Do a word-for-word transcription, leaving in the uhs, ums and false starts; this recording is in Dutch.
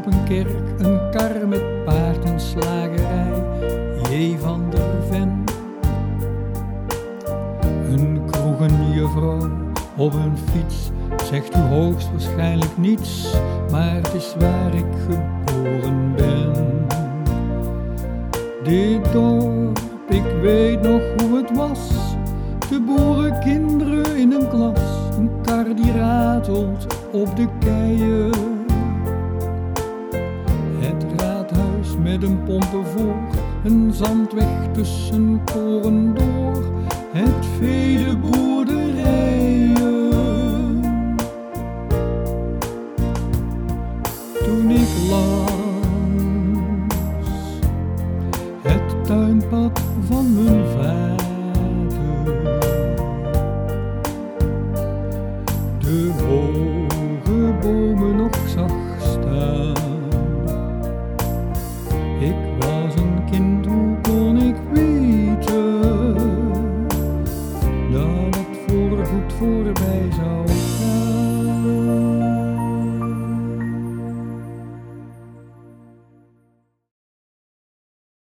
op een kerk, een kar met paard, een slagerij, J. van der Ven. Een kroeg, een juffrouw op een fiets, zegt u hoogstwaarschijnlijk niets, maar het is waar ik geboren ben. Dit dorp, ik weet nog hoe het was, de boerenkinderen in een klas, een kar die ratelt op de keien. Het raadhuis met een pompen voor, een zandweg tussen koren door, het vee, de boerderijen. Toen ik langs het tuinpad van mijn vader de hoge bomen nog zag staan. Ik was een kind, hoe kon ik weten dat het voorgoed voorbij zou gaan?